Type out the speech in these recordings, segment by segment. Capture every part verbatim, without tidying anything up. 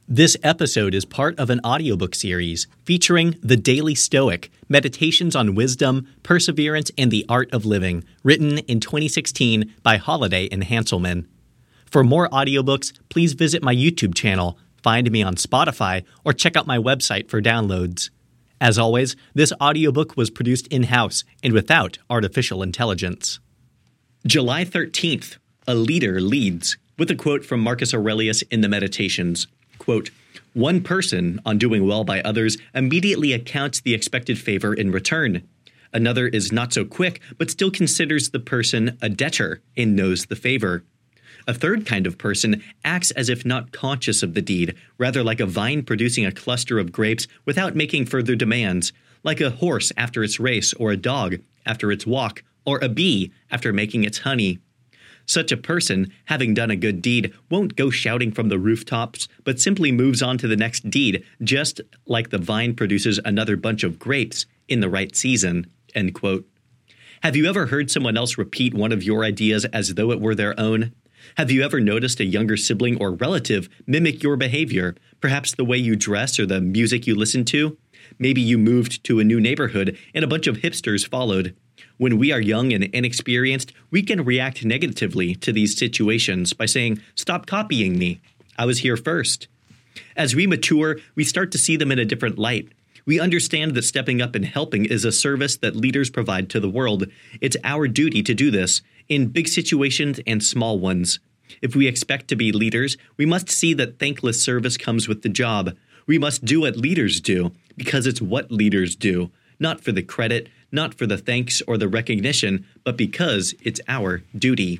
This episode is part of an audiobook series featuring The Daily Stoic, Meditations on Wisdom, Perseverance, and the Art of Living, written in twenty sixteen by Holiday and Hanselman. For more audiobooks, please visit my YouTube channel, find me on Spotify, or check out my website for downloads. As always, this audiobook was produced in-house and without artificial intelligence. July thirteenth, A Leader Leads, with a quote from Marcus Aurelius in the Meditations. Quote, "One person, on doing well by others, immediately accounts the expected favor in return. Another is not so quick, but still considers the person a debtor and knows the favor. A third kind of person acts as if not conscious of the deed, rather like a vine producing a cluster of grapes without making further demands, like a horse after its race, or a dog after its walk, or a bee after making its honey. Such a person, having done a good deed, won't go shouting from the rooftops, but simply moves on to the next deed, just like the vine produces another bunch of grapes in the right season." End quote. Have you ever heard someone else repeat one of your ideas as though it were their own? Have you ever noticed a younger sibling or relative mimic your behavior, perhaps the way you dress or the music you listen to? Maybe you moved to a new neighborhood and a bunch of hipsters followed. When we are young and inexperienced, we can react negatively to these situations by saying, "Stop copying me. I was here first." As we mature, we start to see them in a different light. We understand that stepping up and helping is a service that leaders provide to the world. It's our duty to do this, in big situations and small ones. If we expect to be leaders, we must see that thankless service comes with the job. We must do what leaders do, because it's what leaders do, not for the credit, not for the thanks or the recognition, but because it's our duty.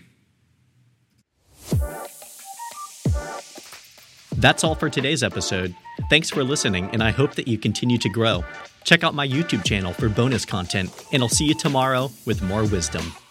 That's all for today's episode. Thanks for listening, and I hope that you continue to grow. Check out my YouTube channel for bonus content, and I'll see you tomorrow with more wisdom.